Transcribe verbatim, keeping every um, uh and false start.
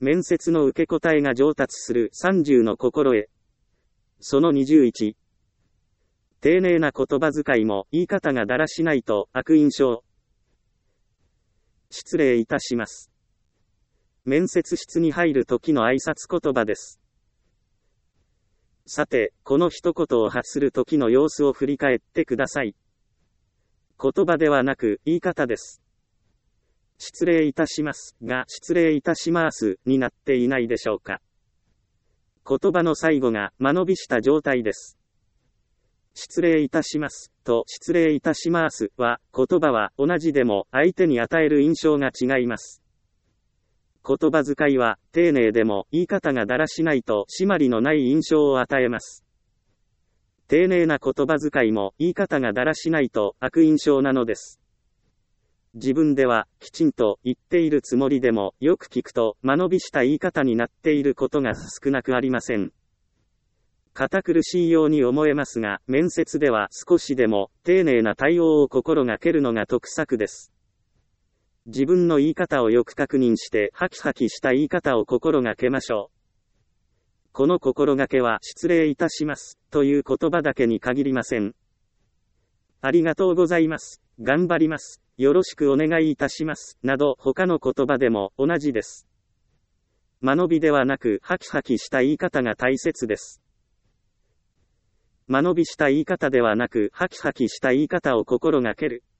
面接の受け答えが上達するさんじゅうの心得。そのにじゅういち。丁寧な言葉遣いも言い方がだらしないと悪印象。失礼いたします。面接室に入る時の挨拶言葉です。さて、この一言を発する時の様子を振り返ってください。言葉ではなく言い方です。失礼いたしますが失礼いたしますになっていないでしょうか。言葉の最後が間延びした状態です。失礼いたしますと失礼いたしますは、言葉は同じでも相手に与える印象が違います。言葉遣いは丁寧でも言い方がだらしないと締まりのない印象を与えます。丁寧な言葉遣いも言い方がだらしないと悪印象なのです。自分ではきちんと言っているつもりでもよく聞くと間延びした言い方になっていることが少なくありません。堅苦しいように思えますが、面接では少しでも丁寧な対応を心がけるのが得策です。自分の言い方をよく確認してハキハキした言い方を心がけましょう。この心がけは失礼いたしますという言葉だけに限りません。ありがとうございます。頑張ります。よろしくお願いいたします。など他の言葉でも同じです。間延びではなくハキハキした言い方が大切です。間延びした言い方ではなくハキハキした言い方を心がける。